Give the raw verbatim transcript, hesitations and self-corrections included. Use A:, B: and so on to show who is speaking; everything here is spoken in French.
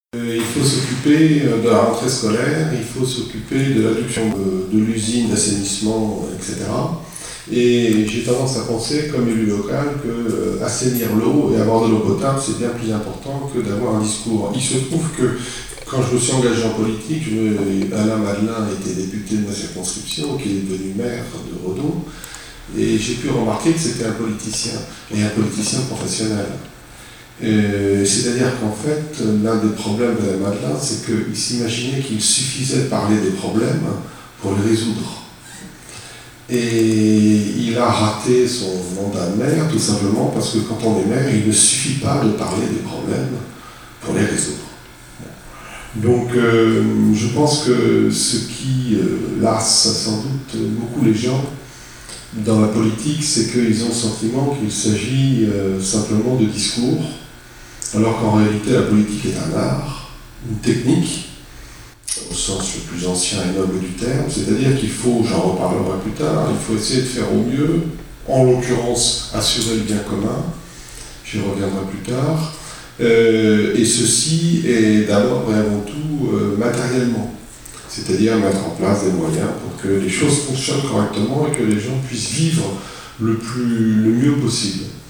A: Euh, il faut s'occuper de la rentrée scolaire, il faut s'occuper de l'adduction de, de l'usine d'assainissement, et cetera. Et j'ai tendance à penser, comme élu local, que euh, assainir l'eau et avoir de l'eau potable, c'est bien plus important que d'avoir un discours. Il se trouve que quand je me suis engagé en politique, je, Alain Madelin était député de ma circonscription, qui est devenu maire de Redon, et j'ai pu remarquer que c'était un politicien, et un politicien professionnel. C'est-à-dire qu'en fait, l'un des problèmes d'Alain Madelin, c'est qu'il s'imaginait qu'il suffisait de parler des problèmes pour les résoudre. Et il a raté son mandat de maire, tout simplement parce que quand on est maire, il ne suffit pas de parler des problèmes pour les résoudre. Donc euh, je pense que ce qui euh, lasse sans doute beaucoup les gens dans la politique, c'est qu'ils ont le sentiment qu'il s'agit euh, simplement de discours, alors qu'en réalité la politique est un art, une technique, au sens le plus ancien et noble du terme, c'est-à-dire qu'il faut, j'en reparlerai plus tard, il faut essayer de faire au mieux, en l'occurrence assurer le bien commun, j'y reviendrai plus tard, euh, et ceci est d'abord et avant tout euh, matériellement, c'est-à-dire mettre en place des moyens pour que les choses fonctionnent correctement et que les gens puissent vivre le, plus, le mieux possible.